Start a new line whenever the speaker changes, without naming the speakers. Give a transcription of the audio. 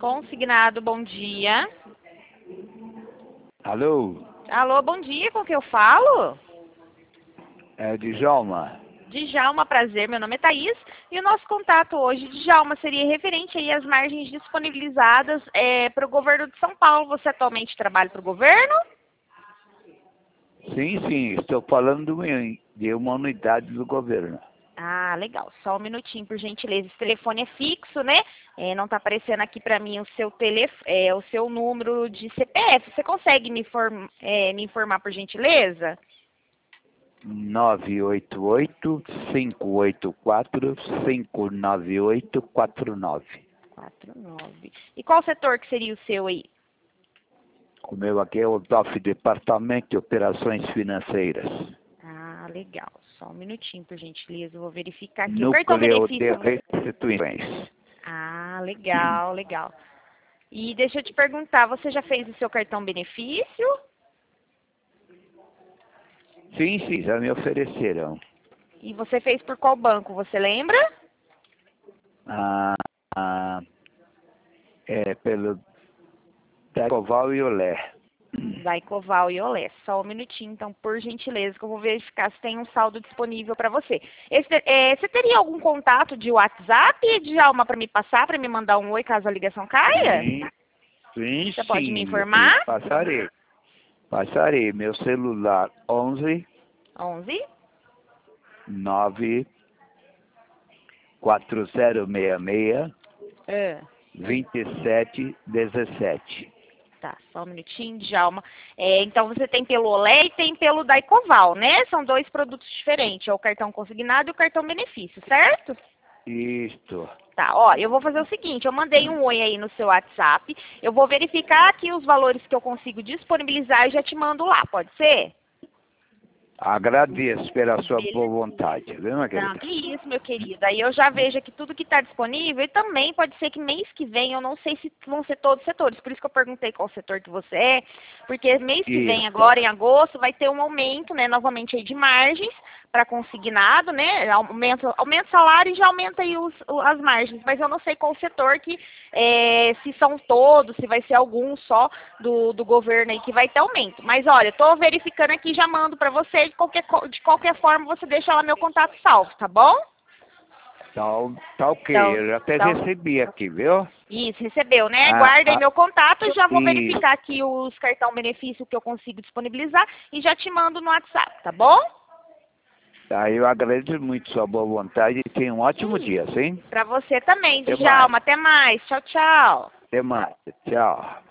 Consignado, bom dia.
Alô,
Alô, bom dia, com quem eu falo?
é Djalma.
Djalma, prazer, meu nome é Thaís. E o nosso contato hoje, Djalma, seria referente aí às margens disponibilizadas para o governo de São Paulo. Você atualmente trabalha para o governo?
Sim, estou falando de uma unidade do governo.
Ah, legal. Só um minutinho, por gentileza. Esse telefone é fixo, né? Não está aparecendo aqui para mim o seu número de CPF. Você consegue me informar, por gentileza?
988-584-59849.
49. E qual setor que seria o seu aí?
O meu aqui é o DOF, Departamento de Operações Financeiras.
Ah, legal. Só um minutinho, por gentileza. Eu vou verificar aqui. O cartão
Núcleo de
benefício.
Restituições.
Ah, legal, legal. E deixa eu te perguntar, você já fez o seu cartão benefício?
Sim, já me ofereceram.
E você fez por qual banco, você lembra?
Ah, ah, pelo Decoval e Olé.
Da Ecoval e Olé. Só um minutinho, então, por gentileza, que eu vou verificar se tem um saldo disponível para você. Você teria algum contato de WhatsApp, Djalma, para me passar, para me mandar um oi caso a ligação caia?
Sim,
Você pode me
meu filho,
informar?
Passarei. Meu celular 11
11?
9 4066
É.
2717.
Tá, só um minutinho, Djalma. Então, você tem pelo Olé e tem pelo da Ecoval, né? São dois produtos diferentes, é o cartão consignado e o cartão benefício, certo?
Isto.
Tá, ó, eu vou fazer o seguinte, eu mandei um oi aí no seu WhatsApp, eu vou verificar aqui os valores que eu consigo disponibilizar e já te mando lá, pode ser?
Agradeço pela sua boa
Beleza.
vontade, viu, minha
Não,
querida?
que isso, meu querido. Aí eu já vejo aqui tudo que está disponível e também pode ser que mês que vem, eu não sei se vão ser todos os setores, por isso que eu perguntei qual setor que você é, porque mês que vem,
Isso.
agora em agosto, vai ter um aumento, né, novamente aí de margens para consignado, né, aumenta o salário e já aumenta aí as margens, mas eu não sei qual setor que, se são todos, se vai ser algum só do governo aí que vai ter aumento. Mas olha, estou verificando aqui, já mando para você, de qualquer forma você deixa lá meu contato salvo, tá bom?
Tá ok,
Então,
eu já até
então,
recebi aqui, viu?
isso, recebeu, né?
Ah,
Guarda aí
ah,
meu contato, já vou
e
verificar aqui os cartão benefício que eu consigo disponibilizar e já te mando no WhatsApp, tá bom?
eu agradeço muito sua boa vontade e tenha um ótimo dia, sim?
Pra você também,
Até mais.
Djalma. Até mais. Tchau, tchau.
Até mais. Tchau.